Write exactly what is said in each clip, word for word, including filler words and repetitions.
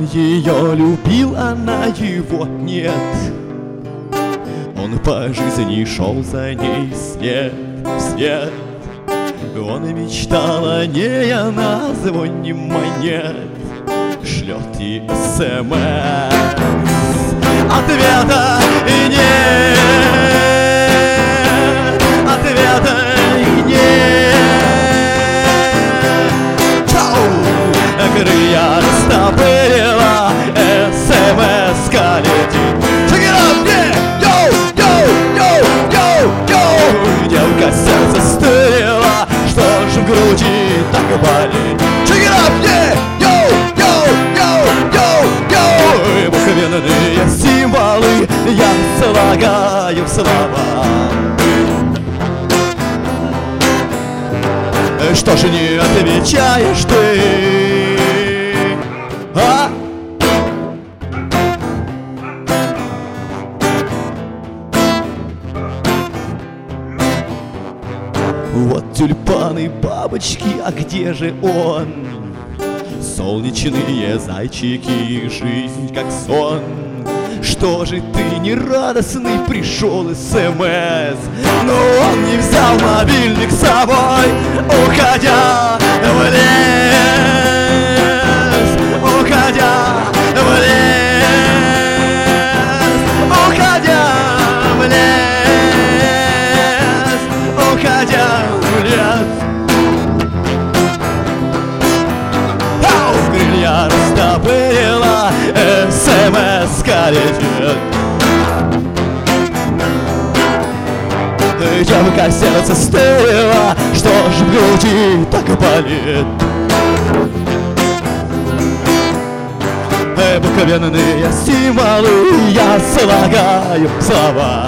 Он ее любил, она его нет. Он по жизни шел за ней снег в снег. Он мечтал о ней, она звони монет шлет ей смс. Ответа и нет, ответа и нет. Чау! Крылья растопырила, смс-ка летит. Check it out, yeah! Йоу, йоу, йоу, йоу, йоу! Девка сердце стырила, что ж в груди так болит. Check it out, yeah! Йоу, йоу, йоу, йоу, йоу! Мгновенные символы я слагаю в слова. Что же не отвечаешь ты? А? Вот тюльпаны, бабочки, а где же он? Солнечные зайчики, жизнь как сон. Что же ты нерадостный пришел СМС? Но он не взял мобильник с собой, уходя в лес, уходя в лес, уходя в лес, уходя в лес. Ау! Крылья растопырила, смс-ка летит. Девка сердце стырила, что ж в груди так и болит. Обыкновенные символы я слагаю слова.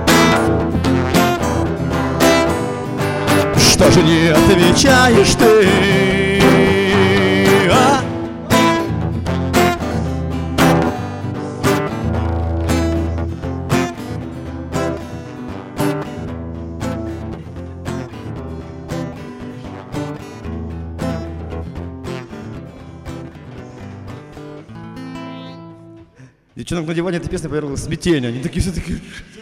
Что же не отвечаешь ты? А? Девчонок на диване эта песня повернула смятение. Они такие все такие...